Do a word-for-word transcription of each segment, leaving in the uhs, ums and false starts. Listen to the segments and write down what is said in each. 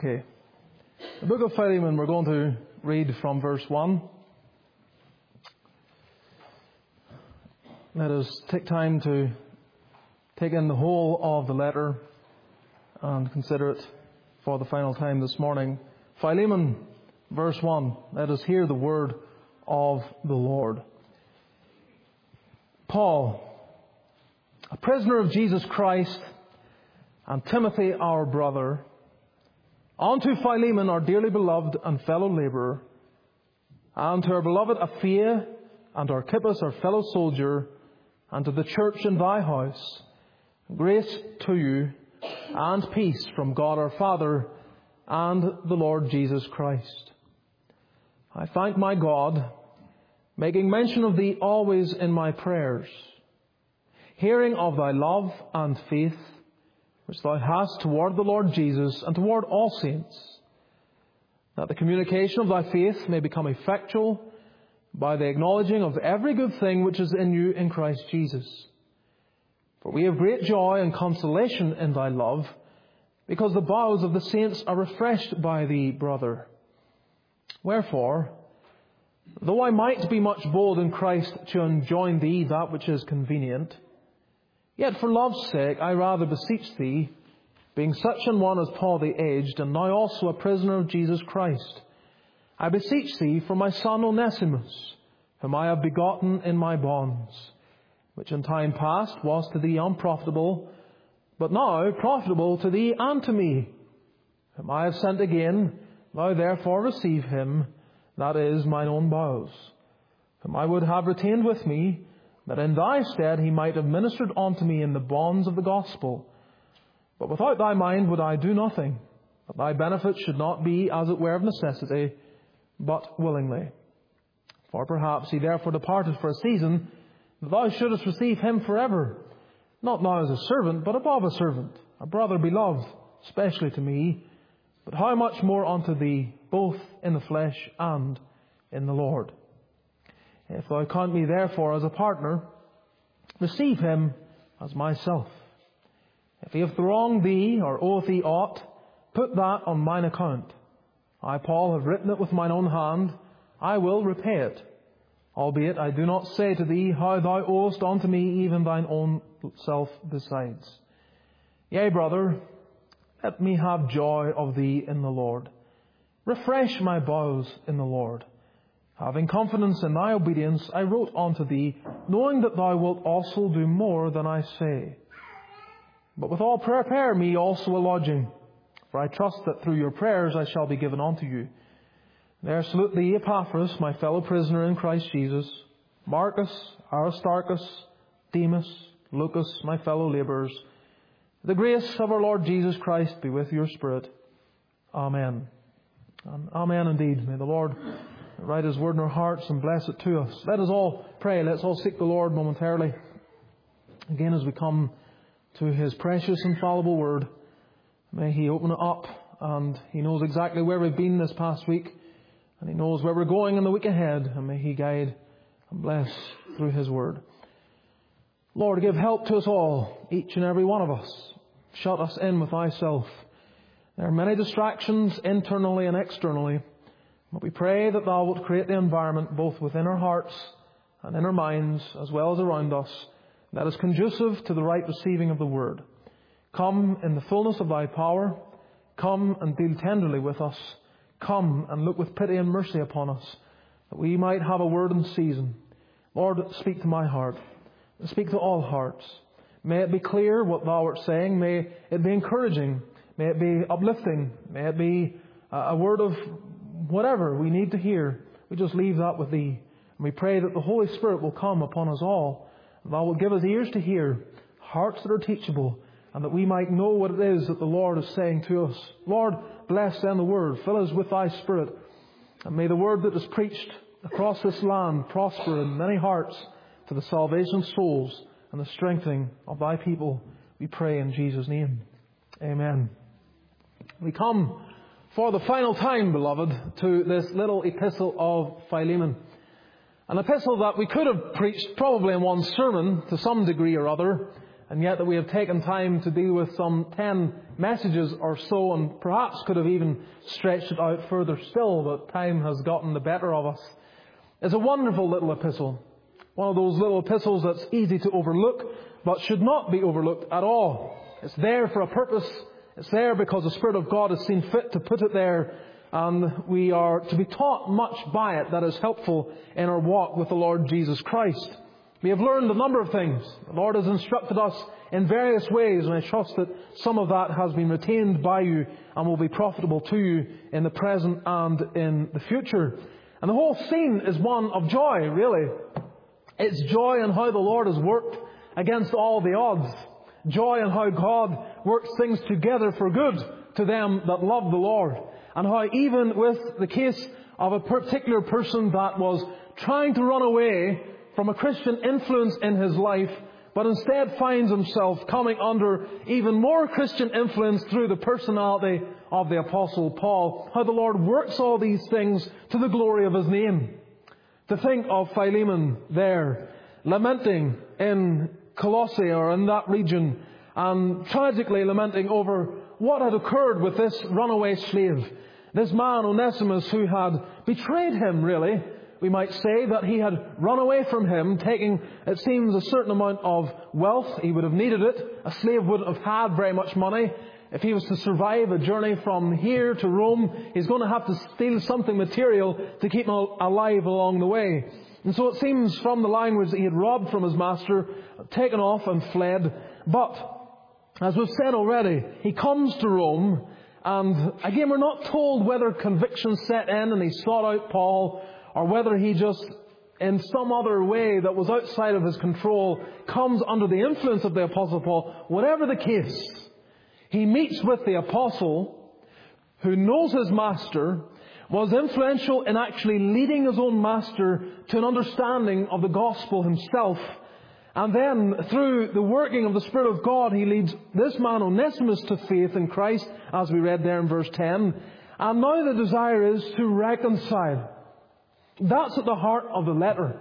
Okay. The book of Philemon, we're going to read from verse one. Let us take time to take in the whole of the letter and consider it for the final time this morning. Philemon, verse one. Let us hear the word of the Lord. Paul, a prisoner of Jesus Christ, and Timothy, our brother, unto Philemon, our dearly beloved and fellow labourer, and to our beloved Apphia, and Archippus, our fellow soldier, and to the church in thy house, grace to you, and peace from God our Father, and the Lord Jesus Christ. I thank my God, making mention of thee always in my prayers, hearing of thy love and faith, which thou hast toward the Lord Jesus and toward all saints, that the communication of thy faith may become effectual by the acknowledging of every good thing which is in you in Christ Jesus. For we have great joy and consolation in thy love, because the bowels of the saints are refreshed by thee, brother. Wherefore, though I might be much bold in Christ to enjoin thee that which is convenient, yet for love's sake I rather beseech thee, being such an one as Paul the aged, and now also a prisoner of Jesus Christ, I beseech thee for my son Onesimus, whom I have begotten in my bonds, which in time past was to thee unprofitable, but now profitable to thee and to me, whom I have sent again. Thou therefore receive him, that is mine own bowels, whom I would have retained with me, that in thy stead he might have ministered unto me in the bonds of the gospel. But without thy mind would I do nothing, that thy benefit should not be as it were of necessity, but willingly. For perhaps he therefore departed for a season, that thou shouldest receive him forever, not now as a servant, but above a servant, a brother beloved, especially to me, but how much more unto thee, both in the flesh and in the Lord. If thou count me therefore as a partner, receive him as myself. If he hath wronged thee, or oweth thee aught, put that on mine account. I, Paul, have written it with mine own hand. I will repay it. Albeit I do not say to thee how thou owest unto me even thine own self besides. Yea, brother, let me have joy of thee in the Lord. Refresh my bowels in the Lord. Having confidence in thy obedience, I wrote unto thee, knowing that thou wilt also do more than I say. But withal prepare me also a lodging, for I trust that through your prayers I shall be given unto you. There salute thee Epaphras, my fellow prisoner in Christ Jesus, Marcus, Aristarchus, Demas, Lucas, my fellow labourers. The grace of our Lord Jesus Christ be with your spirit. Amen. And amen indeed. May the Lord write his word in our hearts and bless it to us. Let us all pray. Let's all seek the Lord momentarily. Again, as we come to his precious infallible word, may he open it up, and he knows exactly where we've been this past week, and he knows where we're going in the week ahead, and may he guide and bless through his word. Lord, give help to us all, each and every one of us. Shut us in with thyself. There are many distractions internally and externally, but we pray that thou wilt create the environment both within our hearts and in our minds, as well as around us, that is conducive to the right receiving of the word. Come in the fullness of thy power. Come and deal tenderly with us. Come and look with pity and mercy upon us, that we might have a word in season. Lord, speak to my heart. Speak to all hearts. May it be clear what thou art saying. May it be encouraging. May it be uplifting. May it be a word of whatever we need to hear. We just leave that with thee. And we pray that the Holy Spirit will come upon us all. Thou wilt give us ears to hear, hearts that are teachable, and that we might know what it is that the Lord is saying to us. Lord, bless then the word. Fill us with thy Spirit. And may the word that is preached across this land prosper in many hearts to the salvation of souls and the strengthening of thy people. We pray in Jesus' name. Amen. We come for the final time, beloved, to this little epistle of Philemon. An epistle that we could have preached probably in one sermon to some degree or other, and yet that we have taken time to deal with some ten messages or so, and perhaps could have even stretched it out further still, but time has gotten the better of us. It's a wonderful little epistle. One of those little epistles that's easy to overlook, but should not be overlooked at all. It's there for a purpose. It's there because the Spirit of God has seen fit to put it there, and we are to be taught much by it that is helpful in our walk with the Lord Jesus Christ. We have learned a number of things. The Lord has instructed us in various ways, and I trust that some of that has been retained by you and will be profitable to you in the present and in the future. And the whole scene is one of joy, really. It's joy in how the Lord has worked against all the odds. Joy in how God works things together for good to them that love the Lord. And how even with the case of a particular person that was trying to run away from a Christian influence in his life, but instead finds himself coming under even more Christian influence through the personality of the Apostle Paul. How the Lord works all these things to the glory of His name. To think of Philemon there, lamenting in Colossae or in that region, and tragically lamenting over what had occurred with this runaway slave. This man, Onesimus, who had betrayed him, really. We might say that he had run away from him, taking, it seems, a certain amount of wealth. He would have needed it. A slave wouldn't have had very much money. If he was to survive a journey from here to Rome, he's going to have to steal something material to keep him alive along the way. And so it seems from the language that he had robbed from his master, taken off and fled. But, as we've said already, he comes to Rome, and again we're not told whether conviction set in and he sought out Paul, or whether he just, in some other way that was outside of his control, comes under the influence of the Apostle Paul. Whatever the case, he meets with the Apostle, who knows his master, was influential in actually leading his own master to an understanding of the gospel himself. And then, through the working of the Spirit of God, he leads this man Onesimus to faith in Christ, as we read there in verse ten. And now the desire is to reconcile. That's at the heart of the letter.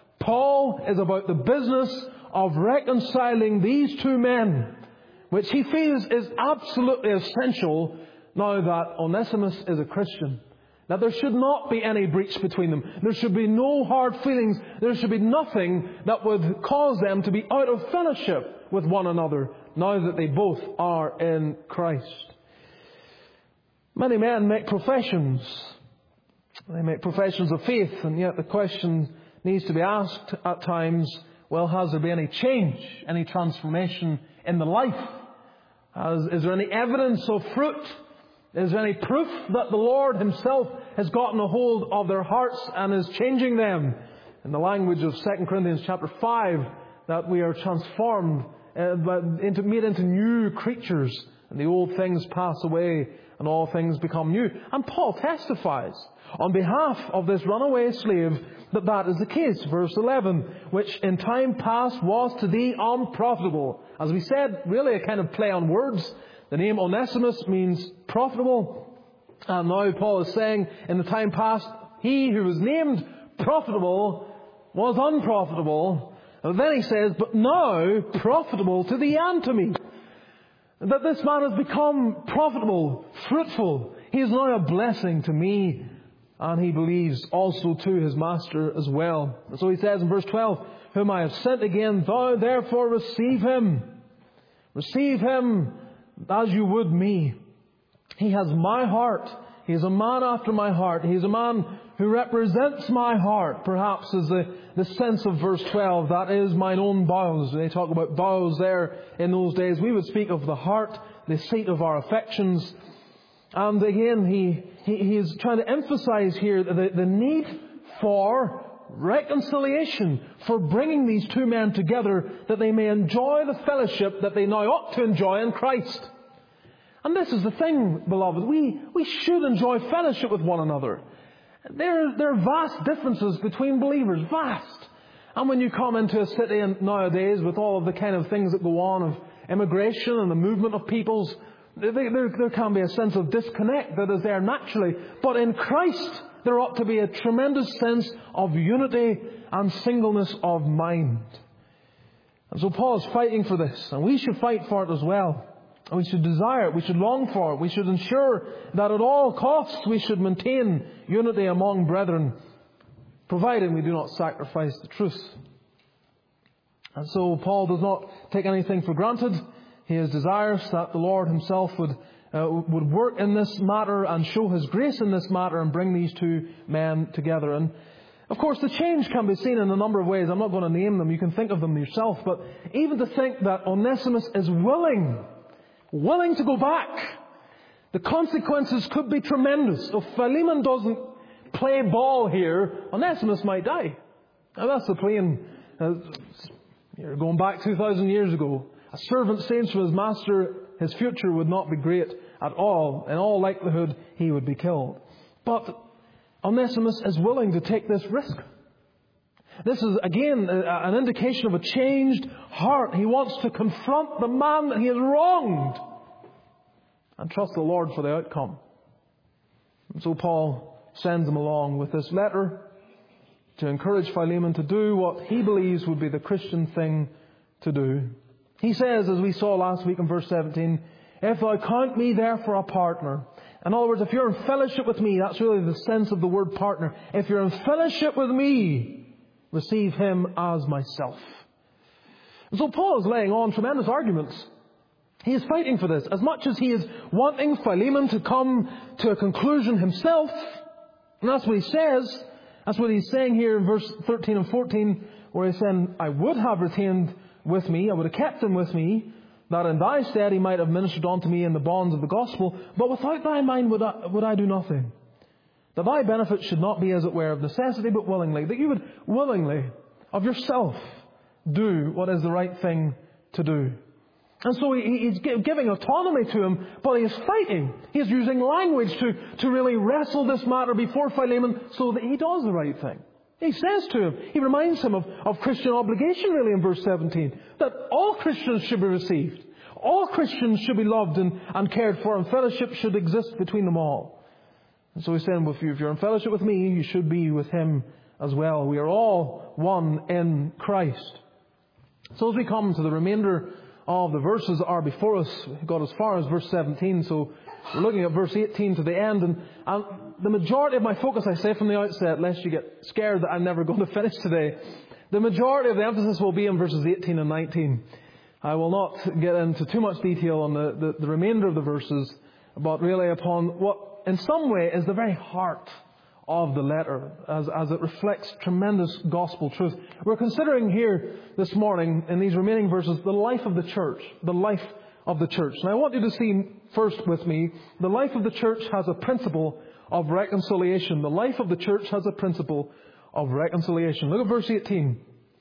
Paul is about the business of reconciling these two men, which he feels is absolutely essential now that Onesimus is a Christian. That there should not be any breach between them. There should be no hard feelings. There should be nothing that would cause them to be out of fellowship with one another now that they both are in Christ. Many men make professions. They make professions of faith, and yet the question needs to be asked at times, well, has there been any change, any transformation in the life? Has, is there any evidence of fruit? Is there any proof that the Lord Himself has gotten a hold of their hearts and is changing them? In the language of Second Corinthians chapter five, that we are transformed, uh, into, made into new creatures, and the old things pass away and all things become new. And Paul testifies on behalf of this runaway slave that that is the case. Verse eleven, which in time past was to thee unprofitable. As we said, really a kind of play on words. The name Onesimus means profitable. And now Paul is saying, in the time past, he who was named profitable was unprofitable. And then he says, but now profitable to thee and to me. That this man has become profitable, fruitful. He is now a blessing to me. And he believes also to his master as well. And so he says in verse twelve, whom I have sent again, thou therefore receive him. Receive him as you would me. He has my heart. He is a man after my heart. He is a man who represents my heart. Perhaps is the, the sense of verse twelve. That is mine own bowels. They talk about bowels there in those days. We would speak of the heart, the seat of our affections. And again, he, he, he is trying to emphasize here the, the need for reconciliation, for bringing these two men together that they may enjoy the fellowship that they now ought to enjoy in Christ. And this is the thing, beloved. We, we should enjoy fellowship with one another. There, there are vast differences between believers. Vast. And when you come into a city and nowadays with all of the kind of things that go on of immigration and the movement of peoples, there, there, there can be a sense of disconnect that is there naturally. But in Christ, there ought to be a tremendous sense of unity and singleness of mind. And so Paul is fighting for this, and we should fight for it as well. And we should desire it. We should long for it. We should ensure that at all costs we should maintain unity among brethren, provided we do not sacrifice the truth. And so Paul does not take anything for granted. He is desirous that the Lord himself would uh, would work in this matter and show his grace in this matter and bring these two men together. And of course, the change can be seen in a number of ways. I'm not going to name them. You can think of them yourself. But even to think that Onesimus is willing, willing to go back, the consequences could be tremendous. If Philemon doesn't play ball here, Onesimus might die. Now that's the plain. Uh, you're going back two thousand years ago. A servant says to his master, his future would not be great at all. In all likelihood, he would be killed. But Onesimus is willing to take this risk. This is, again, an indication of a changed heart. He wants to confront the man that he has wronged and trust the Lord for the outcome. And so Paul sends him along with this letter to encourage Philemon to do what he believes would be the Christian thing to do. He says, as we saw last week in verse seventeen, if thou count me therefore a partner. In other words, if you're in fellowship with me, that's really the sense of the word partner. If you're in fellowship with me, receive him as myself. And so Paul is laying on tremendous arguments. He is fighting for this. As much as he is wanting Philemon to come to a conclusion himself, and that's what he says, that's what he's saying here in verse thirteen and fourteen, where he's saying, I would have retained with me, I would have kept him with me, that in thy stead he might have ministered unto me in the bonds of the gospel, but without thy mind would I, would I do nothing. That thy benefit should not be, as it were, of necessity, but willingly. That you would willingly, of yourself, do what is the right thing to do. And so he, he's giving autonomy to him, but he is fighting. He is using language to, to really wrestle this matter before Philemon so that he does the right thing. He says to him, he reminds him of, of Christian obligation really in verse seventeen, that all Christians should be received. All Christians should be loved and, and cared for, and fellowship should exist between them all. And so he's saying, well, if, you, if you're in fellowship with me, you should be with him as well. We are all one in Christ. So as we come to the remainder of the verses that are before us, we got as far as verse seventeen, so we're looking at verse eighteen to the end, and, and the majority of my focus, I say from the outset, lest you get scared that I'm never going to finish today, the majority of the emphasis will be in verses eighteen and nineteen. I will not get into too much detail on the, the, the remainder of the verses, but really upon what in some way is the very heart of the letter, as, as it reflects tremendous gospel truth. We're considering here this morning, in these remaining verses, the life of the church, the life of the church. And I want you to see first with me, the life of the church has a principle of reconciliation. The life of the church has a principle of reconciliation. Look at verse eighteen.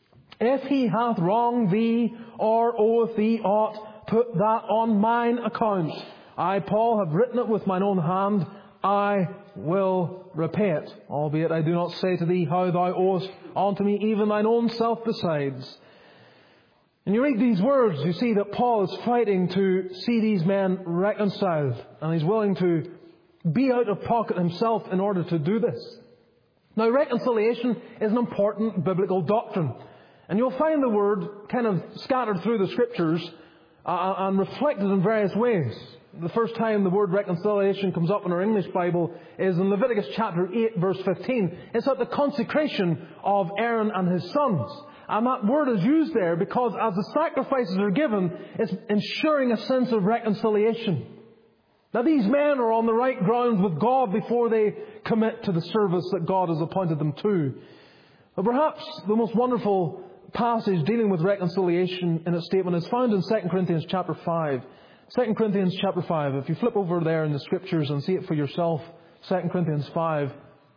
If he hath wronged thee, or oweth thee aught, put that on mine account. I, Paul, have written it with mine own hand. I will repay it. Albeit I do not say to thee how thou owest unto me, even thine own self besides. And you read these words, you see that Paul is fighting to see these men reconciled. And he's willing to be out of pocket himself in order to do this. Now, reconciliation is an important biblical doctrine. And you'll find the word kind of scattered through the Scriptures uh, and reflected in various ways. The first time the word reconciliation comes up in our English Bible is in Leviticus chapter eight, verse fifteen. It's at the consecration of Aaron and his sons. And that word is used there because as the sacrifices are given, it's ensuring a sense of reconciliation. Now, these men are on the right grounds with God before they commit to the service that God has appointed them to. But perhaps the most wonderful passage dealing with reconciliation in its statement is found in Second Corinthians chapter five. Second Corinthians chapter five. If you flip over there in the Scriptures and see it for yourself, Second Corinthians five,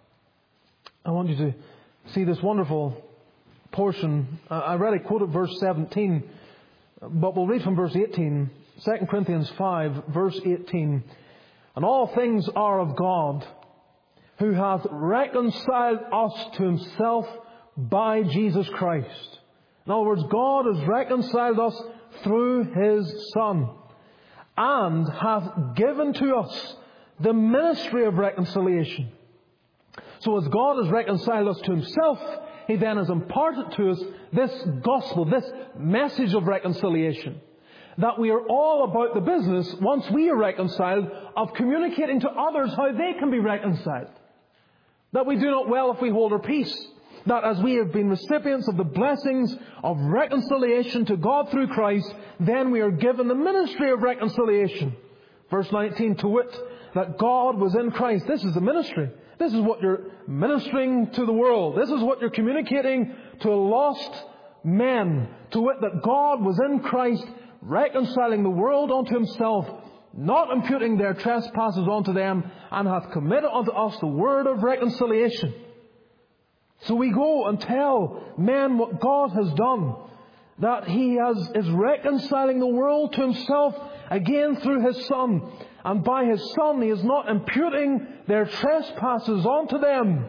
I want you to see this wonderful portion. I already quoted verse seventeen, but we'll read from verse eighteen. Second Corinthians five, verse eighteen. And all things are of God, who hath reconciled us to himself by Jesus Christ. In other words, God has reconciled us through his Son, and hath given to us the ministry of reconciliation. So as God has reconciled us to himself, he then has imparted to us this gospel, this message of reconciliation. that we are all about the business, once we are reconciled, of communicating to others how they can be reconciled. That we do not well if we hold our peace. That as we have been recipients of the blessings of reconciliation to God through Christ, then we are given the ministry of reconciliation. Verse nineteen, to wit, that God was in Christ. This is the ministry. This is what you're ministering to the world. This is what you're communicating to lost men. To wit, that God was in Christ, reconciling the world unto Himself, not imputing their trespasses unto them, and hath committed unto us the word of reconciliation. So we go and tell men what God has done, that He has, is reconciling the world to Himself again through His Son. And by His Son He is not imputing their trespasses onto them.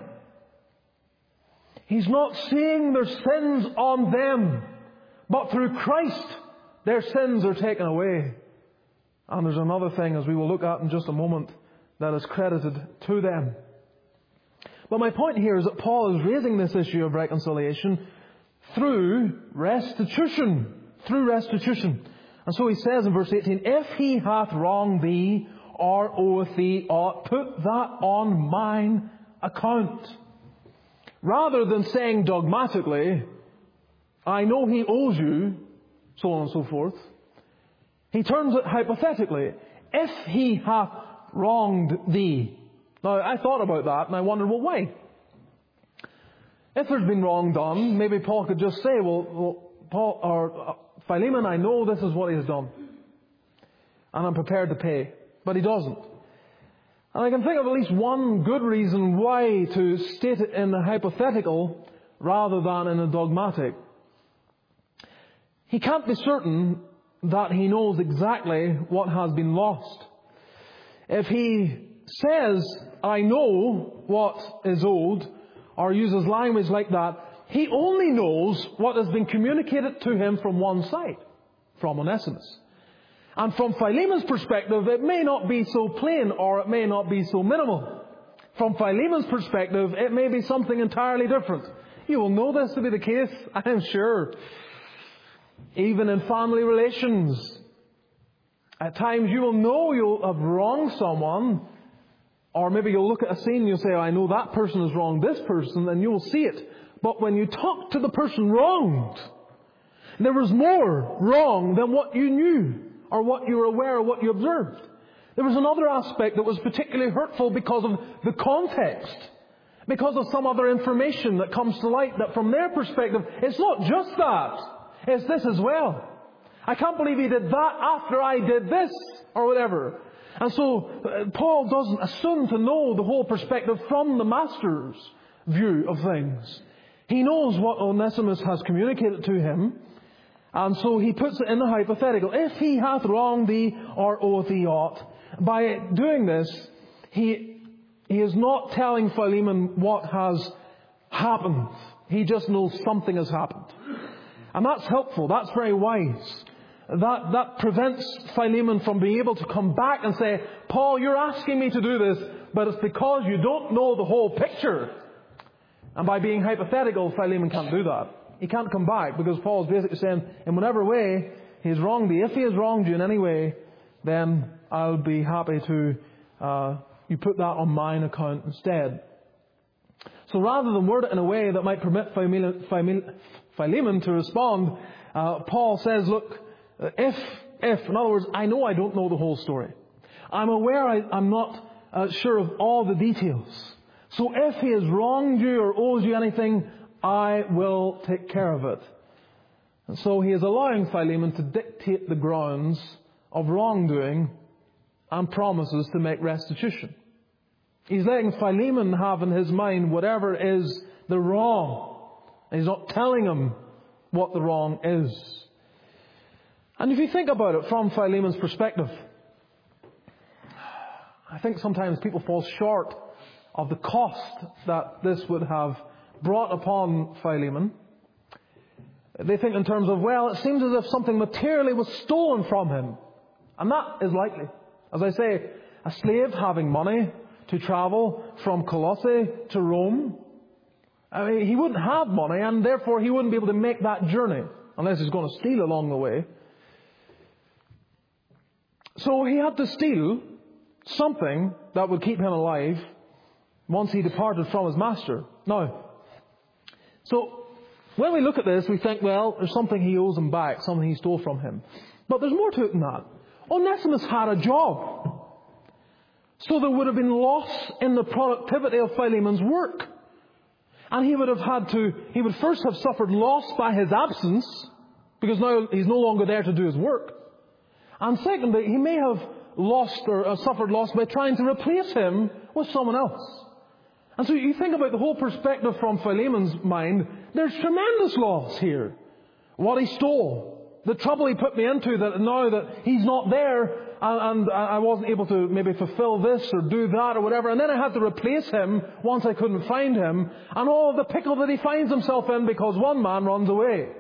He's not seeing their sins on them, but through Christ their sins are taken away. And there's another thing, as we will look at in just a moment, that is credited to them. But my point here is that Paul is raising this issue of reconciliation through restitution. Through restitution. And so he says in verse eighteen, if he hath wronged thee, or oweth thee aught, put that on mine account. Rather than saying dogmatically, I know he owes you, so on and so forth, he turns it hypothetically. If he hath wronged thee. Now, I thought about that and I wondered, well, why? If there's been wrong done, maybe Paul could just say, well, well Paul or uh, Philemon, I know this is what he has done, and I'm prepared to pay. But he doesn't. And I can think of at least one good reason why to state it in a hypothetical rather than in a dogmatic. He can't be certain that he knows exactly what has been lost. If he says, I know what is owed, or uses language like that, he only knows what has been communicated to him from one side, from Onesimus. And from Philemon's perspective, it may not be so plain, or it may not be so minimal. From Philemon's perspective, it may be something entirely different. You will know this to be the case, I am sure. Even in family relations. At times you will know you'll have wronged someone, or maybe you'll look at a scene and you'll say, I know that person has wronged this person, and you will see it. But when you talk to the person wronged, there was more wrong than what you knew, or what you were aware of, what you observed. There was another aspect that was particularly hurtful because of the context, because of some other information that comes to light, that from their perspective, it's not just that, it's this as well. I can't believe he did that after I did this, or whatever. And so, uh, Paul doesn't assume to know the whole perspective from the master's view of things. He knows what Onesimus has communicated to him, and so he puts it in the hypothetical. If he hath wronged thee, or oweth thee aught. By doing this, he, he is not telling Philemon what has happened. He just knows something has happened. And that's helpful. That's very wise. That, that prevents Philemon from being able to come back and say, Paul, you're asking me to do this, but it's because you don't know the whole picture. And by being hypothetical, Philemon can't do that. He can't come back, because Paul is basically saying, in whatever way he has wronged thee, if he has wronged you in any way, then I'll be happy to, uh, you put that on mine account instead. So rather than word it in a way that might permit Philemon, Philemon to respond, uh, Paul says, look, if, if, in other words, I know I don't know the whole story. I'm aware I, I'm not uh, sure of all the details. So if he has wronged you or owes you anything, I will take care of it. And so he is allowing Philemon to dictate the grounds of wrongdoing and promises to make restitution. He's letting Philemon have in his mind whatever is the wrong. He's not telling him what the wrong is. And if you think about it from Philemon's perspective, I think sometimes people fall short of the cost that this would have brought upon Philemon. They think in terms of, well, it seems as if something materially was stolen from him. And that is likely. As I say, a slave having money to travel from Colossae to Rome, I mean, he wouldn't have money, and therefore he wouldn't be able to make that journey unless he's going to steal along the way. So he had to steal something that would keep him alive once he departed from his master. Now, so when we look at this, we think, well, there's something he owes him back, something he stole from him. But there's more to it than that. Onesimus had a job. So there would have been loss in the productivity of Philemon's work. And he would have had to, he would first have suffered loss by his absence, because now he's no longer there to do his work. And secondly, he may have lost or uh, suffered loss by trying to replace him with someone else. And so you think about the whole perspective from Philemon's mind, there's tremendous loss here. What he stole, the trouble he put me into, that now that he's not there and, and I wasn't able to maybe fulfill this or do that or whatever, and then I had to replace him once I couldn't find him, and all the pickle that he finds himself in because one man runs away.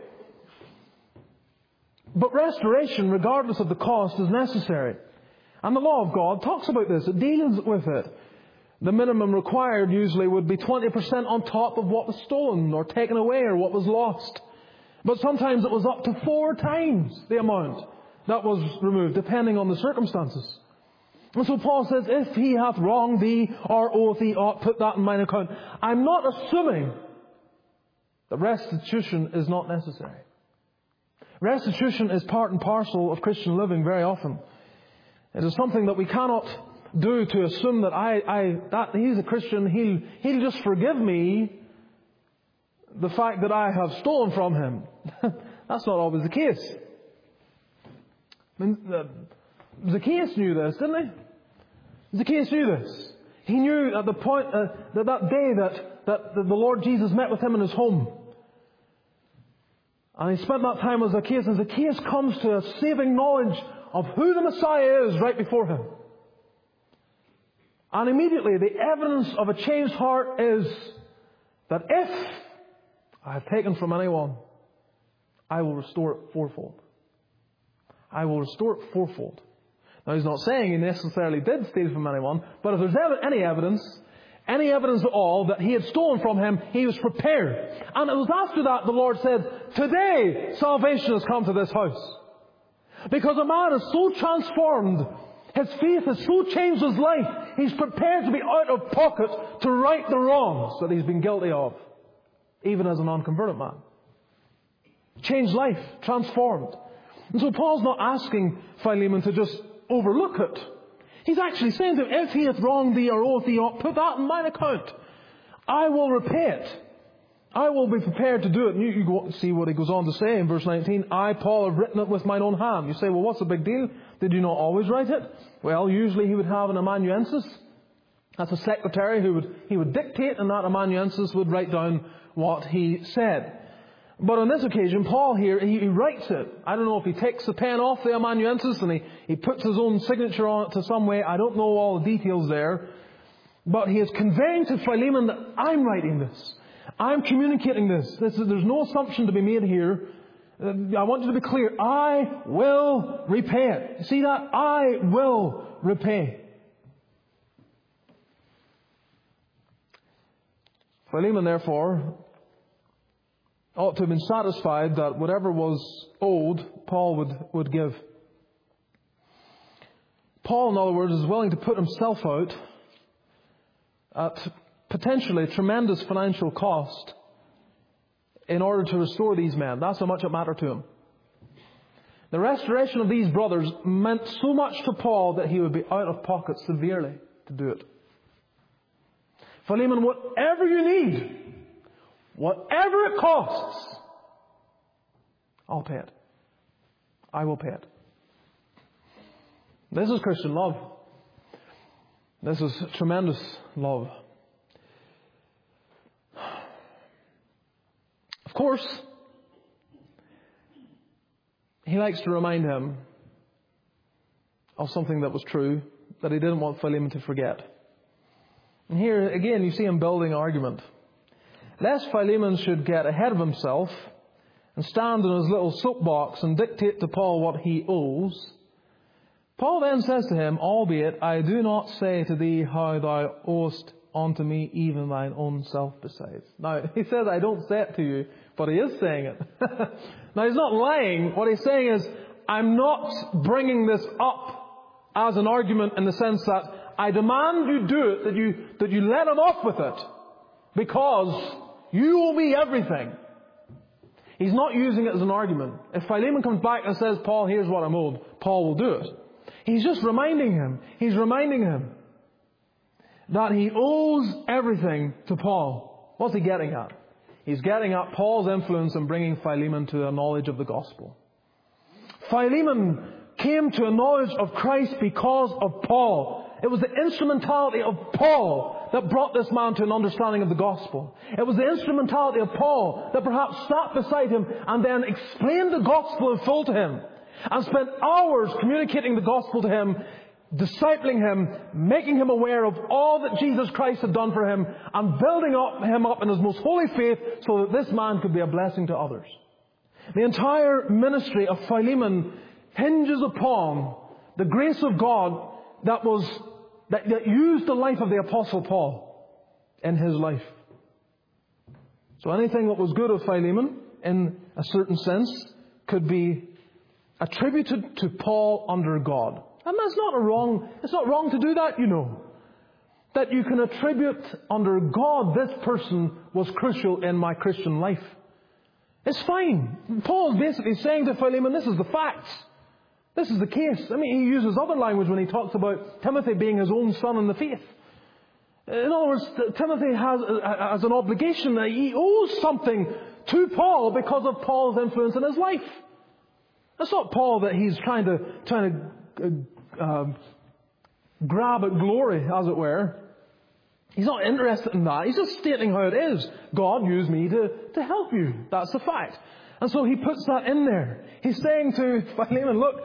But restoration, regardless of the cost, is necessary. And the law of God talks about this. It deals with it. The minimum required usually would be twenty percent on top of what was stolen or taken away or what was lost. But sometimes it was up to four times the amount that was removed, depending on the circumstances. And so Paul says, if he hath wronged thee or oweth thee aught, put that in mine account. I'm not assuming that restitution is not necessary. Restitution is part and parcel of Christian living very often. It is something that we cannot do to assume that I, I, that he's a Christian, he'll, he'll just forgive me the fact that I have stolen from him. That's not always the case. I mean, uh, Zacchaeus knew this, didn't he? Zacchaeus knew this. He knew at the point, uh, that that day that, that the Lord Jesus met with him in his home. And he spent that time with Zacchaeus, and Zacchaeus comes to a saving knowledge of who the Messiah is right before him. And immediately the evidence of a changed heart is that if I have taken from anyone, I will restore it fourfold. I will restore it fourfold. Now he's not saying he necessarily did steal from anyone, but if there's ever any evidence, any evidence at all that he had stolen from him, he was prepared. And it was after that the Lord said, today salvation has come to this house. Because a man is so transformed, his faith has so changed his life, he's prepared to be out of pocket to right the wrongs that he's been guilty of, even as an unconverted man. Changed life, transformed. And so Paul's not asking Philemon to just overlook it. He's actually saying to him, if he hath wronged thee or oweth thee aught, put that in mine account. I will repay it. I will be prepared to do it. And you, you go, see what he goes on to say in verse nineteen. I, Paul, have written it with mine own hand. You say, well, what's the big deal? Did you not always write it? Well, usually he would have an amanuensis. That's a secretary who would, he would dictate, and that amanuensis would write down what he said. But on this occasion, Paul here, he, he writes it. I don't know if he takes the pen off the amanuensis and he, he puts his own signature on it to some way. I don't know all the details there. But he is conveying to Philemon that I'm writing this. I'm communicating this. this is, there's no assumption to be made here. Uh, I want you to be clear. I will repay it. See that? I will repay. Philemon, therefore, ought to have been satisfied that whatever was owed, Paul would, would give. Paul, in other words, is willing to put himself out at potentially tremendous financial cost in order to restore these men. That's how much it mattered to him. The restoration of these brothers meant so much to Paul that he would be out of pocket severely to do it. Philemon, whatever you need, whatever it costs, I'll pay it. I will pay it. This is Christian love. This is tremendous love. Of course, he likes to remind him of something that was true, that he didn't want Philemon to forget. And here, again, you see him building argument. Lest Philemon should get ahead of himself and stand in his little soapbox and dictate to Paul what he owes, Paul then says to him, albeit I do not say to thee how thou owest unto me even thine own self besides. Now, he says, I don't say it to you, but he is saying it. Now, he's not lying. What he's saying is, I'm not bringing this up as an argument in the sense that I demand you do it, that you, that you let him off with it, because you owe me everything. He's not using it as an argument. If Philemon comes back and says, Paul, here's what I'm owed, Paul will do it. He's just reminding him. He's reminding him that he owes everything to Paul. What's he getting at? He's getting at Paul's influence in bringing Philemon to a knowledge of the gospel. Philemon came to a knowledge of Christ because of Paul. It was the instrumentality of Paul that brought this man to an understanding of the gospel. It was the instrumentality of Paul that perhaps sat beside him and then explained the gospel in full to him, and spent hours communicating the gospel to him, discipling him, making him aware of all that Jesus Christ had done for him, and building up him up in his most holy faith so that this man could be a blessing to others. The entire ministry of Philemon hinges upon the grace of God that was that, that used the life of the Apostle Paul in his life. So anything that was good of Philemon, in a certain sense, could be attributed to Paul under God. And that's not a wrong, it's not wrong to do that, you know. That you can attribute under God, this person was crucial in my Christian life. It's fine. Paul's basically saying to Philemon, this is the facts. This is the case. I mean, he uses other language when he talks about Timothy being his own son in the faith. In other words, Timothy has, has an obligation that he owes something to Paul because of Paul's influence in his life. It's not Paul that he's trying to trying to uh, grab at glory, as it were. He's not interested in that. He's just stating how it is. God used me to, to help you. That's the fact. And so he puts that in there. He's saying to Philemon, look,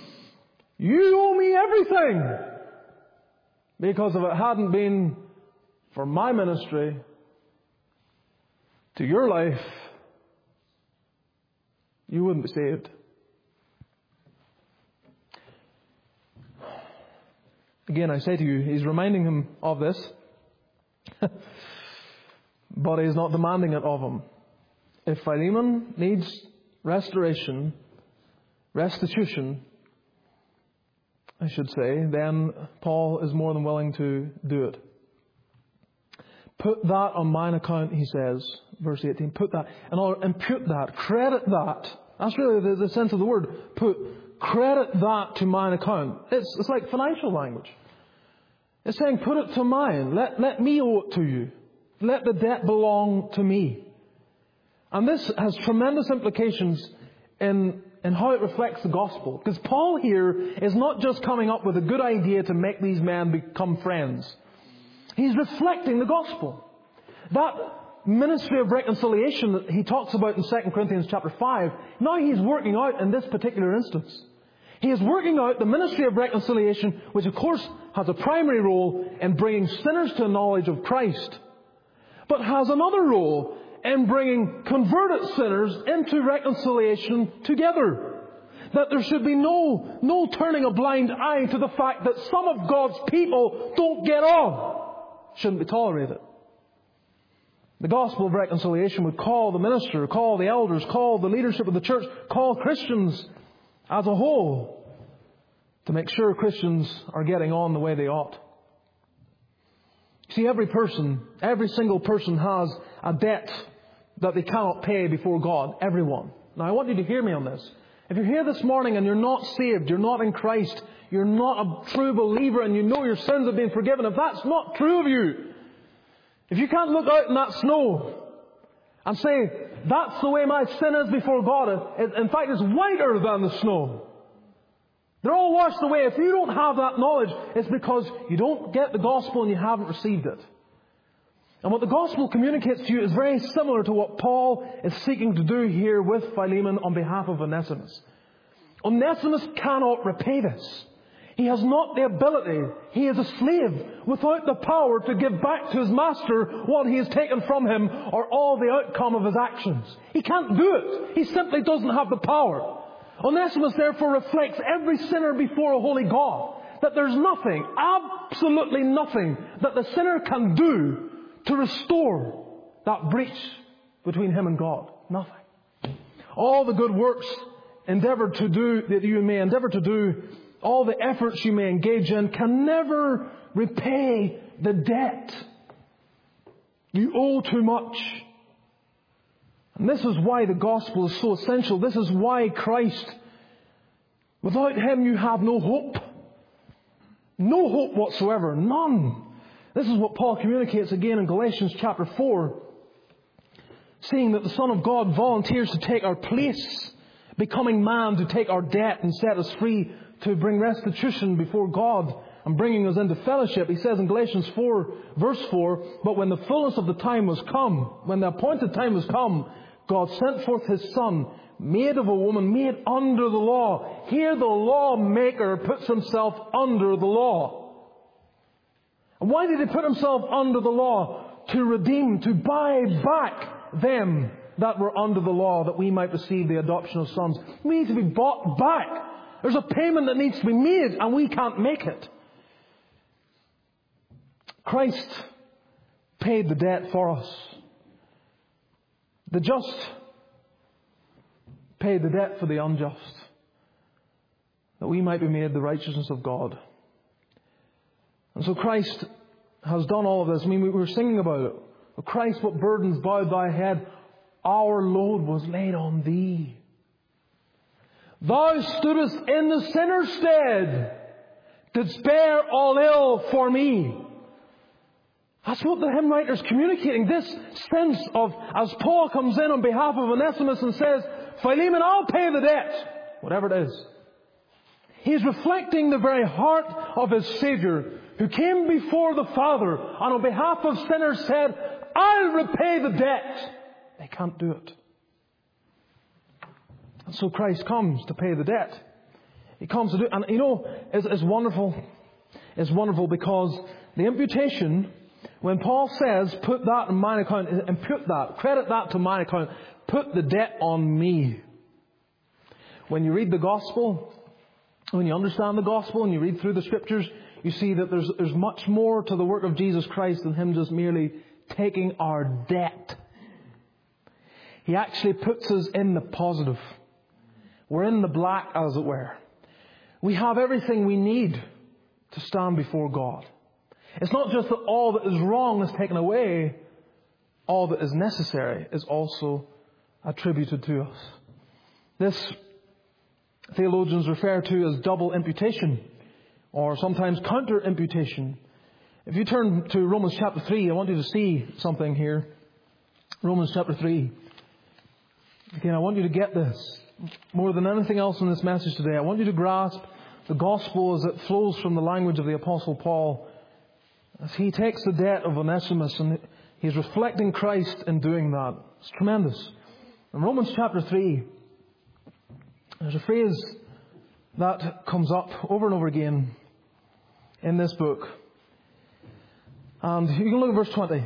you owe me everything. Because if it hadn't been for my ministry to your life, you wouldn't be saved. Again, I say to you, he's reminding him of this, but he's not demanding it of him. If Philemon needs restoration, restitution, I should say, then Paul is more than willing to do it. Put that on mine account, he says, verse eighteen. Put that, and impute that, credit that. That's really the, the sense of the word. Put, credit that to mine account. It's, it's like financial language. It's saying, put it to mine. Let, let me owe it to you. Let the debt belong to me. And this has tremendous implications in, in how it reflects the gospel. Because Paul here is not just coming up with a good idea to make these men become friends. He's reflecting the gospel. That ministry of reconciliation that he talks about in Second Corinthians chapter five, now he's working out in this particular instance. He is working out the ministry of reconciliation, which of course has a primary role in bringing sinners to a knowledge of Christ, but has another role in bringing converted sinners into reconciliation together. That there should be no, no turning a blind eye to the fact that some of God's people don't get on. Shouldn't be tolerated. The gospel of reconciliation would call the minister, call the elders, call the leadership of the church, call Christians as a whole to make sure Christians are getting on the way they ought. See, every person, every single person has a debt that they cannot pay before God. Everyone. Now, I want you to hear me on this. If you're here this morning and you're not saved, you're not in Christ, you're not a true believer, and you know your sins have been forgiven, if that's not true of you, if you can't look out in that snow and say, that's the way my sin is before God, it, in fact, it's whiter than the snow. They're all washed away. If you don't have that knowledge, it's because you don't get the gospel and you haven't received it. And what the gospel communicates to you is very similar to what Paul is seeking to do here with Philemon on behalf of Onesimus. Onesimus cannot repay this. He has not the ability. He is a slave without the power to give back to his master what he has taken from him or all the outcome of his actions. He can't do it. He simply doesn't have the power. Onesimus therefore reflects every sinner before a holy God. That there's nothing, absolutely nothing, that the sinner can do to restore that breach between him and God. Nothing. All the good works endeavour to do, that you may endeavour to do all the efforts you may engage in can never repay the debt. You owe too much. And this is why the gospel is so essential. This is why Christ, without Him you have no hope. No hope whatsoever. None. This is what Paul communicates again in Galatians chapter four. Seeing that the Son of God volunteers to take our place, becoming man to take our debt and set us free to bring restitution before God and bringing us into fellowship. He says in Galatians four, verse four, but when the fullness of the time was come, when the appointed time was come, God sent forth His Son, made of a woman, made under the law. Here the lawmaker puts himself under the law. And why did He put Himself under the law? To redeem, to buy back them that were under the law, that we might receive the adoption of sons. We need to be bought back. There's a payment that needs to be made, and we can't make it. Christ paid the debt for us. The just paid the debt for the unjust, that we might be made the righteousness of God. And so Christ has done all of this. I mean, we were singing about it. O Christ, what burdens bowed thy head, our load was laid on thee. Thou stoodest in the sinner's stead, didst bear all ill for me. That's what the hymn writer's communicating. This sense of, as Paul comes in on behalf of Onesimus and says, Philemon, I'll pay the debt, whatever it is. He's reflecting the very heart of his Saviour, who came before the Father and on behalf of sinners said, I'll repay the debt. They can't do it. And so Christ comes to pay the debt. He comes to do it. And you know, it's, it's wonderful. It's wonderful because the imputation, when Paul says, put that in mine account, impute that, credit that to mine account, put the debt on me. When you read the gospel, when you understand the gospel and you read through the scriptures, you see that there's, there's much more to the work of Jesus Christ than Him just merely taking our debt. He actually puts us in the positive. We're in the black, as it were. We have everything we need to stand before God. It's not just that all that is wrong is taken away. All that is necessary is also attributed to us. This theologians refer to as double imputation, or sometimes counter imputation. If you turn to Romans chapter three, I want you to see something here. Romans chapter three. Again, I want you to get this. More than anything else in this message today, I want you to grasp the gospel as it flows from the language of the Apostle Paul. As he takes the debt of Onesimus and he's reflecting Christ in doing that. It's tremendous. In Romans chapter three, there's a phrase that comes up over and over again in this book. And you can look at verse twenty.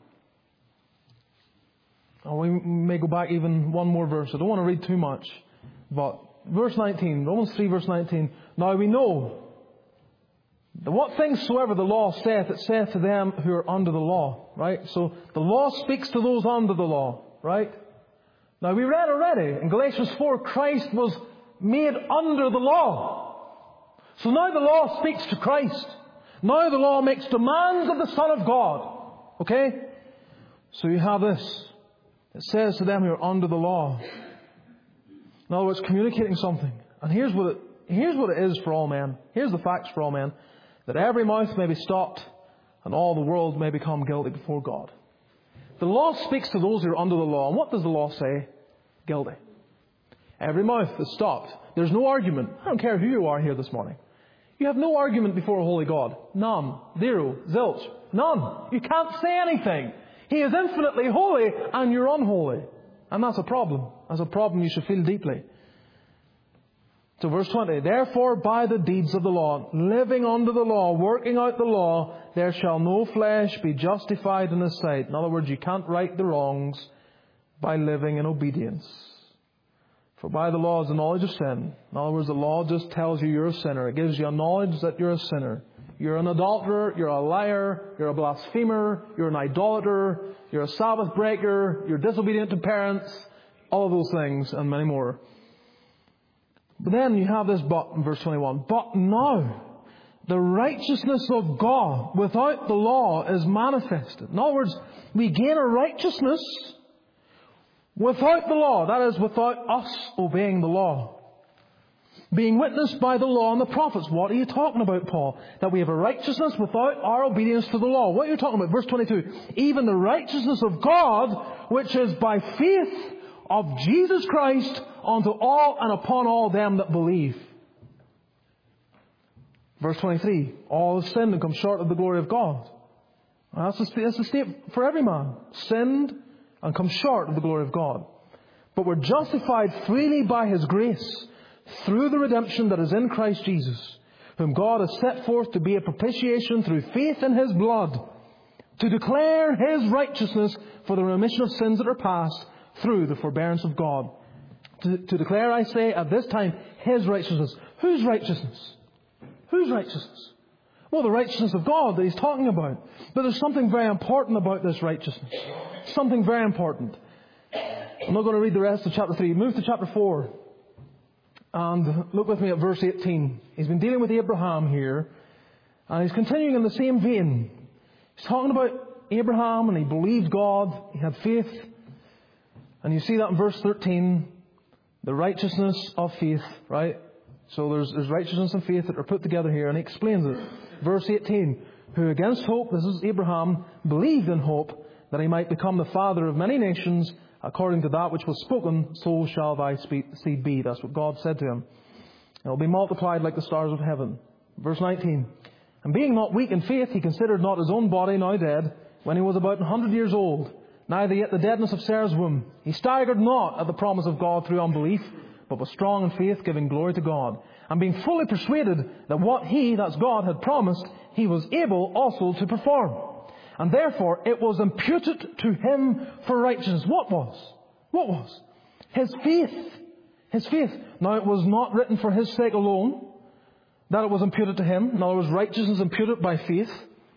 Or we may go back even one more verse. I don't want to read too much. But verse nineteen, Romans three verse nineteen. Now we know that what things soever the law saith, it saith to them who are under the law. Right? So the law speaks to those under the law. Right? Now we read already in Galatians four, Christ was made under the law. So now the law speaks to Christ. Now the law makes demands of the Son of God. Okay? So you have this. It says to them who are under the law. In other words, communicating something. And here's what it, here's what it is for all men. Here's the facts for all men. That every mouth may be stopped and all the world may become guilty before God. The law speaks to those who are under the law. And what does the law say? Guilty. Every mouth is stopped. There's no argument. I don't care who you are here this morning. You have no argument before a holy God. None. Zero. Zilch. None. You can't say anything. He is infinitely holy and you're unholy. And that's a problem. That's a problem you should feel deeply. So verse twenty, therefore by the deeds of the law, living under the law, working out the law, there shall no flesh be justified in His sight. In other words, you can't right the wrongs by living in obedience. For by the law is the knowledge of sin. In other words, the law just tells you you're a sinner. It gives you a knowledge that you're a sinner. You're an adulterer, you're a liar, you're a blasphemer, you're an idolater, you're a Sabbath breaker, you're disobedient to parents, all of those things and many more. But then you have this but in verse twenty-one. But now the righteousness of God without the law is manifested. In other words, we gain a righteousness without the law. That is, without us obeying the law. Being witnessed by the law and the prophets. What are you talking about, Paul? That we have a righteousness without our obedience to the law. What are you talking about? Verse twenty-two. Even the righteousness of God, which is by faith of Jesus Christ unto all and upon all them that believe. Verse twenty-three. All have sinned and come short of the glory of God. That's the, that's the state for every man. Sinned and come short of the glory of God. But we're justified freely by His grace through the redemption that is in Christ Jesus, whom God has set forth to be a propitiation through faith in His blood, to declare His righteousness for the remission of sins that are past through the forbearance of God. To, to declare, I say, at this time, His righteousness. Whose righteousness? Whose righteousness? Well, the righteousness of God that He's talking about. But there's something very important about this righteousness. Something very important. I'm not going to read the rest of chapter three. Move to chapter four. And look with me at verse eighteen. He's been dealing with Abraham here. And he's continuing in the same vein. He's talking about Abraham, and he believed God. He had faith. And you see that in verse thirteen. The righteousness of faith, right? So there's, there's righteousness and faith that are put together here. And he explains it. Verse eighteen. Who against hope, this is Abraham, believed in hope that he might become the father of many nations, according to that which was spoken, so shall thy seed be. That's what God said to him. It will be multiplied like the stars of heaven. Verse nineteen. And being not weak in faith, he considered not his own body now dead, when he was about a hundred years old, neither yet the deadness of Sarah's womb. He staggered not at the promise of God through unbelief, but was strong in faith, giving glory to God. And being fully persuaded that what he, that's God, had promised, he was able also to perform. And therefore it was imputed to him for righteousness. What was? What was? His faith. His faith. Now it was not written for his sake alone that it was imputed to him. In other words, righteousness imputed by faith.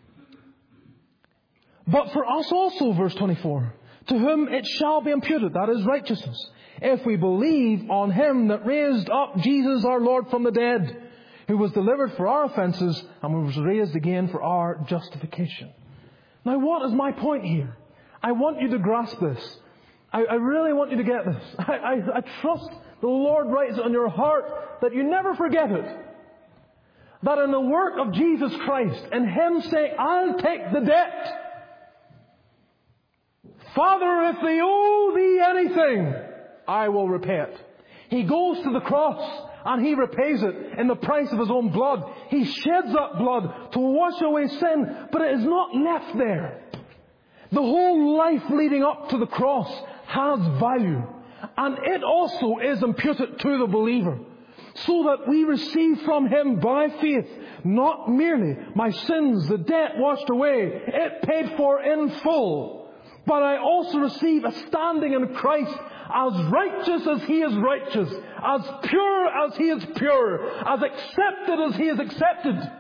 But for us also, verse twenty-four, to whom it shall be imputed, that is righteousness, if we believe on Him that raised up Jesus our Lord from the dead, who was delivered for our offences and was raised again for our justification. Now what is my point here? I want you to grasp this. I, I really want you to get this. I, I, I trust the Lord writes it on your heart that you never forget it. That in the work of Jesus Christ, in Him saying, I'll take the debt. Father, if they owe thee anything, I will repay it. He goes to the cross and He repays it in the price of His own blood. He sheds that blood to wash away sin, but it is not left there. The whole life leading up to the cross has value, and it also is imputed to the believer, so that we receive from Him by faith not merely my sins, the debt washed away, it paid for in full, but I also receive a standing in Christ as righteous as He is righteous, as pure as He is pure, as accepted as He is accepted.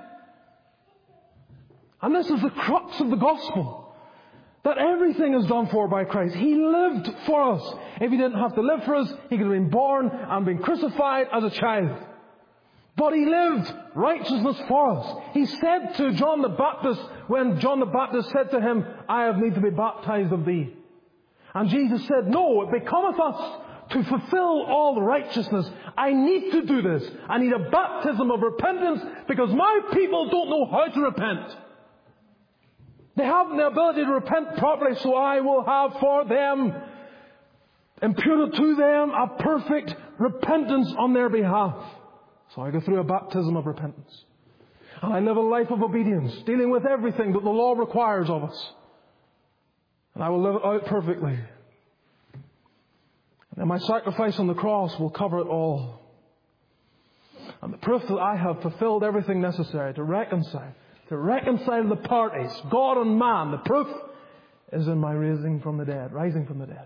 And this is the crux of the gospel, that everything is done for by Christ. He lived for us. If He didn't have to live for us, He could have been born and been crucified as a child. But He lived righteousness for us. He said to John the Baptist, when John the Baptist said to Him, I have need to be baptized of thee. And Jesus said, no, it becometh us to fulfill all righteousness. I need to do this. I need a baptism of repentance because my people don't know how to repent. They haven't the ability to repent properly, so I will have for them, imputed to them, a perfect repentance on their behalf. So I go through a baptism of repentance. And I live a life of obedience, dealing with everything that the law requires of us. And I will live it out perfectly. And my sacrifice on the cross will cover it all. And the proof that I have fulfilled everything necessary to reconcile, to reconcile the parties, God and man, the proof is in my raising from the dead, rising from the dead.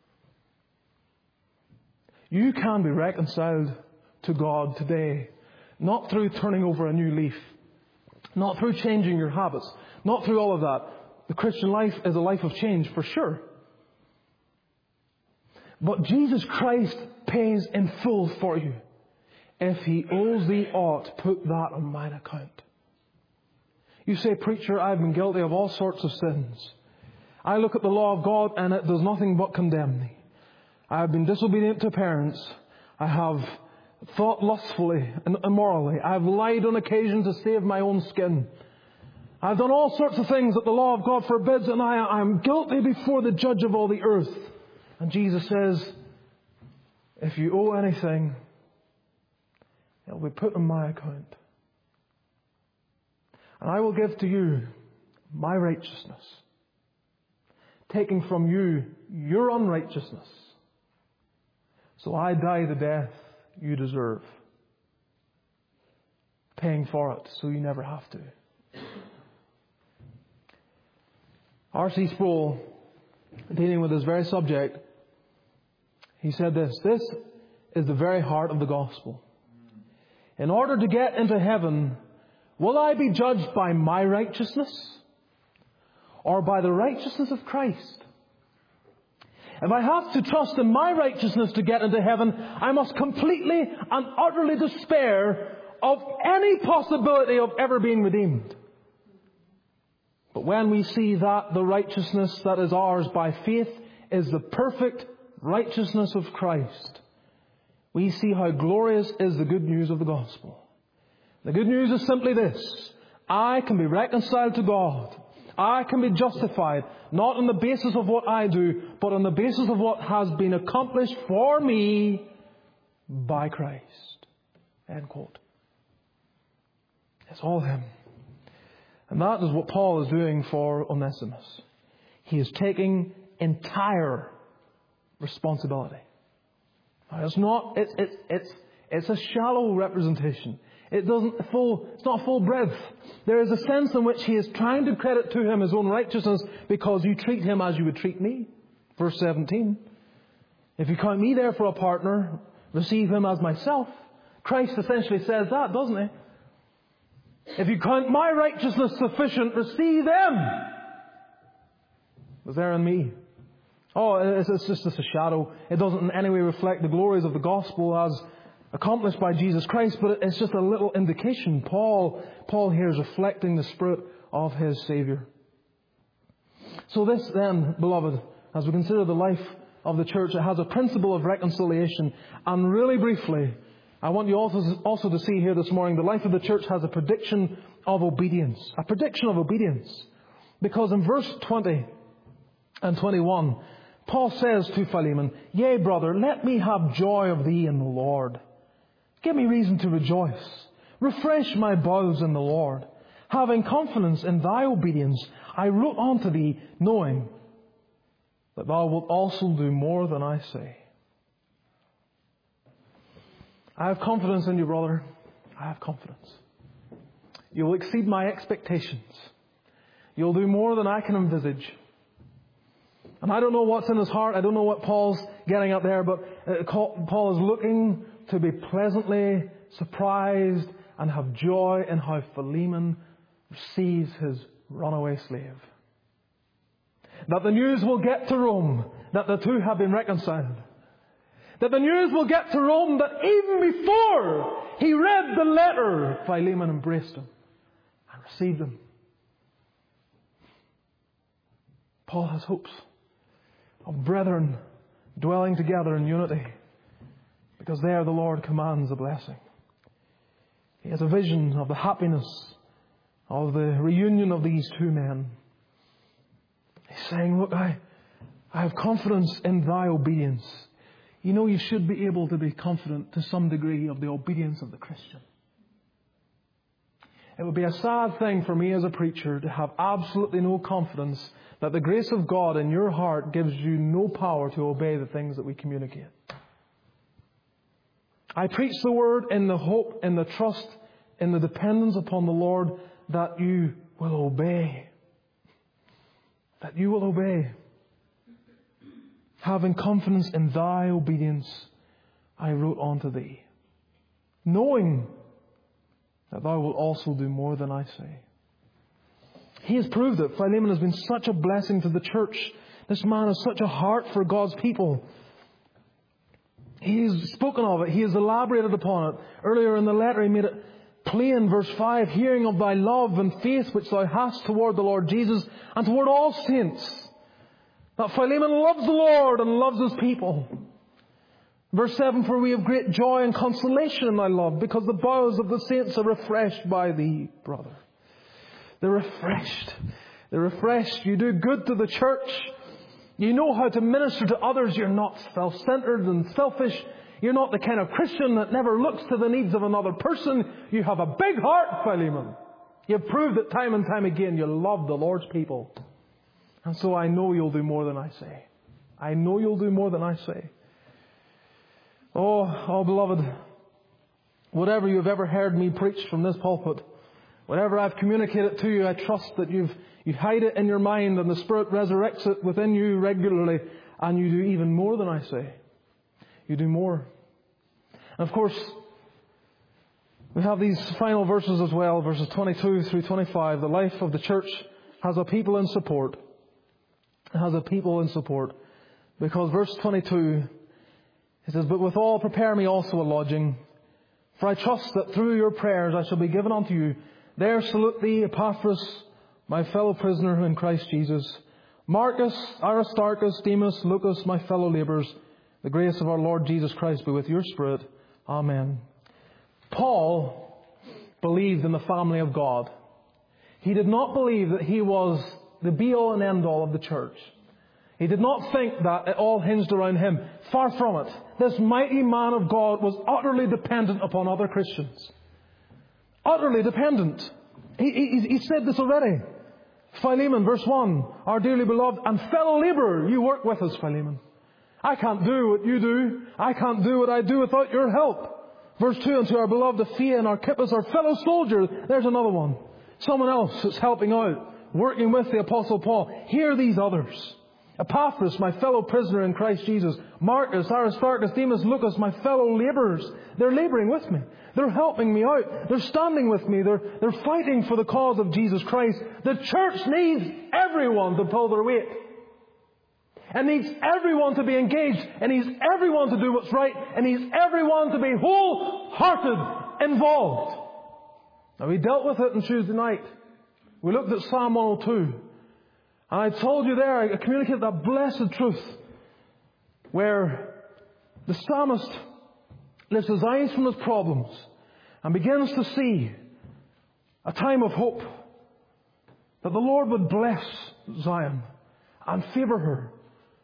You can be reconciled to God today, not through turning over a new leaf, not through changing your habits, not through all of that. The Christian life is a life of change for sure. But Jesus Christ pays in full for you. if he owes thee aught, put that on mine account. You say, preacher, I've been guilty of all sorts of sins. I look at the law of God and it does nothing but condemn me. I have been disobedient to parents. I have thought lustfully and immorally. I have lied on occasion to save my own skin. I've done all sorts of things that the law of God forbids, and I am guilty before the judge of all the earth. And Jesus says, if you owe anything, it will be put on my account. And I will give to you my righteousness, taking from you your unrighteousness. So I die the death you deserve, paying for it so you never have to. R C Sproul, dealing with this very subject, he said this: this is the very heart of the gospel. In order to get into heaven, will I be judged by my righteousness or by the righteousness of Christ? If I have to trust in my righteousness to get into heaven, I must completely and utterly despair of any possibility of ever being redeemed. But when we see that the righteousness that is ours by faith is the perfect righteousness of Christ, we see how glorious is the good news of the gospel. The good news is simply this: I can be reconciled to God. I can be justified, not on the basis of what I do, but on the basis of what has been accomplished for me by Christ. End quote. It's all Him. And that is what Paul is doing for Onesimus. He is taking entire responsibility. Now, it's not, it's, it's, it's, it's a shallow representation. It doesn't full, it's not full breadth. There is a sense in which he is trying to credit to him his own righteousness because you treat him as you would treat me. Verse seventeen. If you count me there for a partner, receive him as myself. Christ essentially says that, doesn't he? If you count my righteousness sufficient, receive them. Was there in me? Oh, it's, it's just it's a shadow. It doesn't in any way reflect the glories of the gospel as accomplished by Jesus Christ, but it's just a little indication. Paul, Paul here is reflecting the Spirit of his Saviour. So this then, beloved, as we consider the life of the church, it has a principle of reconciliation. And really briefly, I want you also, also to see here this morning, the life of the church has a prediction of obedience. A prediction of obedience. Because in verse twenty and twenty-one, Paul says to Philemon, "Yea, brother, let me have joy of thee in the Lord. Give me reason to rejoice. Refresh my bowels in the Lord. Having confidence in thy obedience, I wrote unto thee, knowing that thou wilt also do more than I say." I have confidence in you, brother. I have confidence. You'll exceed my expectations. You'll do more than I can envisage. And I don't know what's in his heart. I don't know what Paul's getting at there, but Paul is looking to be pleasantly surprised and have joy in how Philemon receives his runaway slave. That the news will get to Rome that the two have been reconciled. That the news will get to Rome that even before he read the letter, Philemon embraced him and received him. Paul has hopes of brethren dwelling together in unity, because there the Lord commands a blessing. He has a vision of the happiness of the reunion of these two men. He's saying, look, I, I have confidence in thy obedience. You know, you should be able to be confident to some degree of the obedience of the Christian. It would be a sad thing for me as a preacher to have absolutely no confidence that the grace of God in your heart gives you no power to obey the things that we communicate. I preach the word in the hope, in the trust, in the dependence upon the Lord that you will obey. That you will obey. Having confidence in thy obedience, I wrote unto thee, knowing that thou wilt also do more than I say. He has proved it. Philemon has been such a blessing to the church. This man has such a heart for God's people. He has spoken of it. He has elaborated upon it. Earlier in the letter, he made it plain, verse five, hearing of thy love and faith which thou hast toward the Lord Jesus and toward all saints. That Philemon loves the Lord and loves his people. Verse seven, for we have great joy and consolation in thy love, because the bowels of the saints are refreshed by thee, brother. They're refreshed. They're refreshed. You do good to the church. You know how to minister to others. You're not self-centered and selfish. You're not the kind of Christian that never looks to the needs of another person. You have a big heart, Philemon. You've proved it time and time again. You love the Lord's people. And so I know you'll do more than I say. I know you'll do more than I say. Oh, oh, beloved, whatever you've ever heard me preach from this pulpit, whatever I've communicated to you, I trust that you've you hide it in your mind and the Spirit resurrects it within you regularly, and you do even more than I say. You do more. And of course, we have these final verses as well, verses twenty-two through twenty-five. The life of the church has a people in support. It has a people in support. Because verse twenty-two, it says, but withal prepare me also a lodging, for I trust that through your prayers I shall be given unto you. There salute thee, Epaphras, my fellow prisoner in Christ Jesus. Marcus, Aristarchus, Demas, Lucas, my fellow labourers. The grace of our Lord Jesus Christ be with your spirit. Amen. Paul believed in the family of God. He did not believe that he was the be-all and end-all of the church. He did not think that it all hinged around him. Far from it. This mighty man of God was utterly dependent upon other Christians. Utterly dependent. He, he, he said this already. Philemon, verse one, our dearly beloved and fellow labourer, you work with us, Philemon. I can't do what you do. I can't do what I do without your help. Verse two, and to our beloved Apphia and Archippus, our fellow soldier. There's another one. Someone else that's helping out, working with the Apostle Paul. Hear these others. Epaphras, my fellow prisoner in Christ Jesus. Marcus, Aristarchus, Demas, Lucas, my fellow labourers. They're labouring with me. They're helping me out. They're standing with me. They're, they're fighting for the cause of Jesus Christ. The church needs everyone to pull their weight. It needs everyone to be engaged. It needs everyone to do what's right. It needs everyone to be wholehearted, involved. Now, we dealt with it on Tuesday night. We looked at Psalm one oh two. And I told you there, I communicated that blessed truth where the psalmist lifts his eyes from his problems and begins to see a time of hope that the Lord would bless Zion and favour her.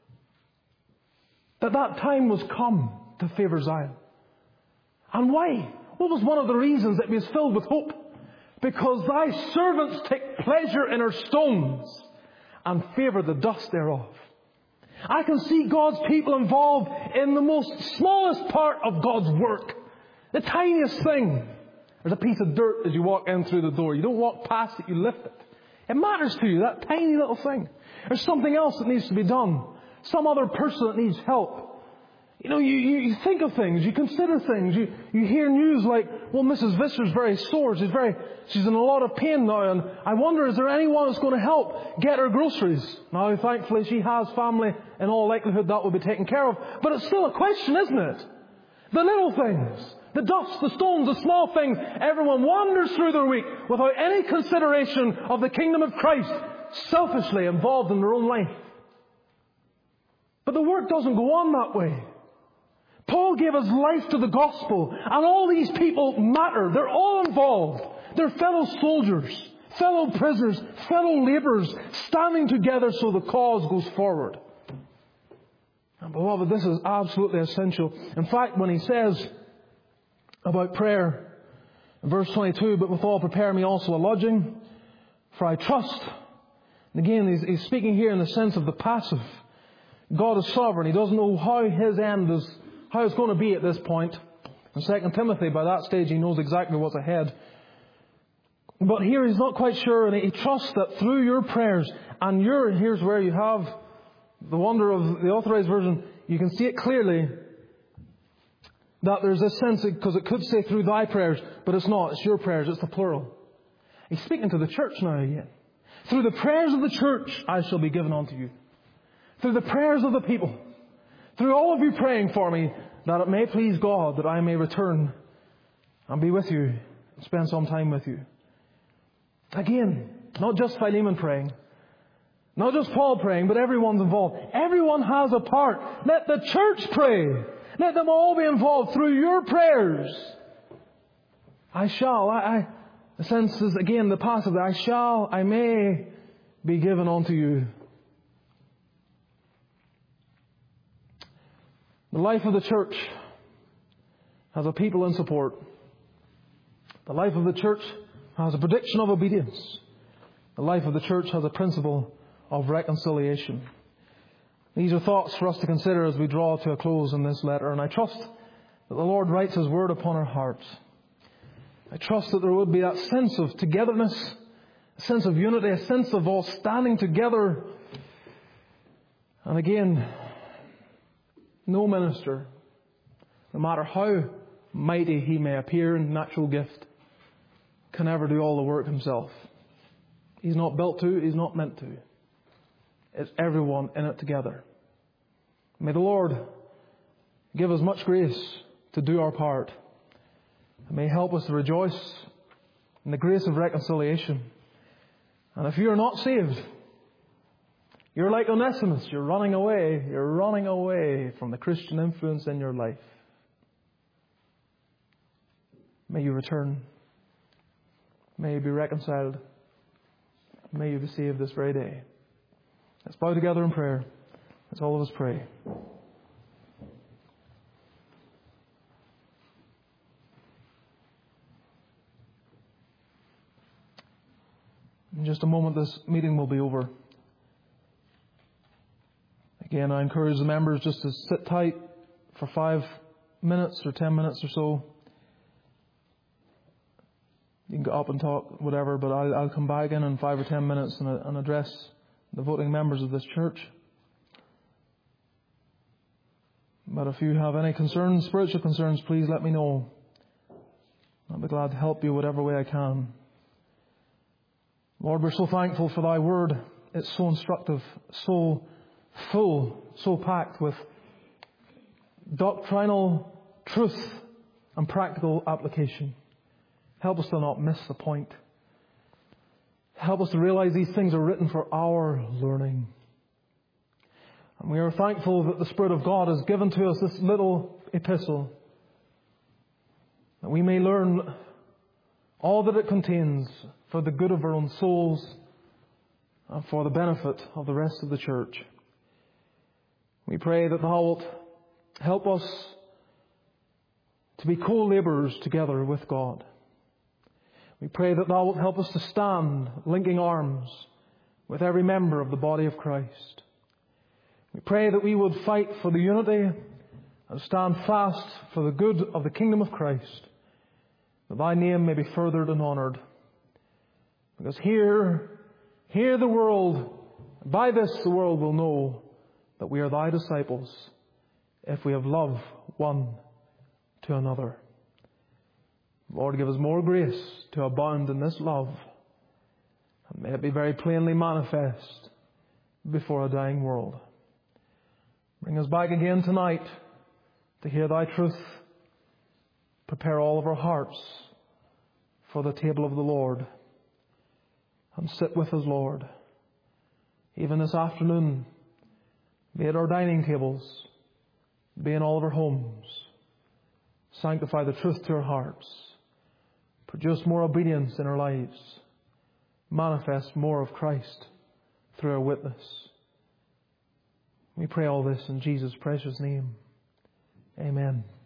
That that time was come to favour Zion. And why? What was one of the reasons that he was filled with hope? Because thy servants take pleasure in her stones and favour the dust thereof. I can see God's people involved in the most smallest part of God's work. The tiniest thing. There's a piece of dirt as you walk in through the door. You don't walk past it, you lift it. It matters to you, that tiny little thing. There's something else that needs to be done. Some other person that needs help. You know, you, you, you think of things, you consider things, you, you hear news like, well, Missus Visser's very sore, she's very, she's in a lot of pain now, and I wonder, is there anyone that's going to help get her groceries? Now, thankfully, she has family, in all likelihood that will be taken care of, but it's still a question, isn't it? The little things, the dust, the stones, the small things, everyone wanders through their week without any consideration of the kingdom of Christ, selfishly involved in their own life. But the work doesn't go on that way. Paul gave his life to the gospel, and all these people matter. They're all involved. They're fellow soldiers, fellow prisoners, fellow labourers, standing together so the cause goes forward. And beloved, this is absolutely essential. In fact, when he says about prayer, in verse twenty-two, but withal prepare me also a lodging, for I trust. And again, he's, he's speaking here in the sense of the passive. God is sovereign. He doesn't know how his end is, how it's going to be at this point. In Second Timothy, by that stage, he knows exactly what's ahead. But here he's not quite sure, and he trusts that through your prayers, and your, here's where you have the wonder of the Authorized Version, you can see it clearly, that there's this sense, because it could say through thy prayers, but it's not, it's your prayers, it's the plural. He's speaking to the church now again. Through the prayers of the church, I shall be given unto you. Through the prayers of the people. Through all of you praying for me, that it may please God that I may return and be with you, and spend some time with you. Again, not just Philemon praying, not just Paul praying, but everyone's involved. Everyone has a part. Let the church pray. Let them all be involved through your prayers. I shall, I, I the sense is again the passive, I shall, I may be given unto you. The life of the church has a people in support. The life of the church has a prediction of obedience. The life of the church has a principle of reconciliation. These are thoughts for us to consider as we draw to a close in this letter. And I trust that the Lord writes His Word upon our hearts. I trust that there would be that sense of togetherness, a sense of unity, a sense of all standing together. And again, no minister, no matter how mighty he may appear in natural gift, can ever do all the work himself. He's not built to, he's not meant to. It's everyone in it together. May the Lord give us much grace to do our part. And may He help us to rejoice in the grace of reconciliation. And if you are not saved, you're like Onesimus. You're running away. You're running away from the Christian influence in your life. May you return. May you be reconciled. May you be saved this very day. Let's bow together in prayer. Let's all of us pray. In just a moment, this meeting will be over. Again, I encourage the members just to sit tight for five minutes or ten minutes or so. You can go up and talk, whatever, but I'll, I'll come back in in five or ten minutes and, and address the voting members of this church. But if you have any concerns, spiritual concerns, please let me know. I'll be glad to help you whatever way I can. Lord, we're so thankful for Thy Word. It's so instructive, so full, so packed with doctrinal truth and practical application. Help us to not miss the point. Help us to realize these things are written for our learning. And we are thankful that the Spirit of God has given to us this little epistle, that we may learn all that it contains for the good of our own souls and for the benefit of the rest of the church. We pray that Thou wilt help us to be co-laborers together with God. We pray that Thou wilt help us to stand linking arms with every member of the body of Christ. We pray that we would fight for the unity and stand fast for the good of the kingdom of Christ, that Thy name may be furthered and honoured. Because here, here the world, by this the world will know that we are Thy disciples if we have love one to another. Lord, give us more grace to abound in this love, and may it be very plainly manifest before a dying world. Bring us back again tonight to hear Thy truth. Prepare all of our hearts for the table of the Lord. And sit with us, Lord. Even this afternoon, be at our dining tables, be in all of our homes. Sanctify the truth to our hearts. Produce more obedience in our lives. Manifest more of Christ through our witness. We pray all this in Jesus' precious name. Amen.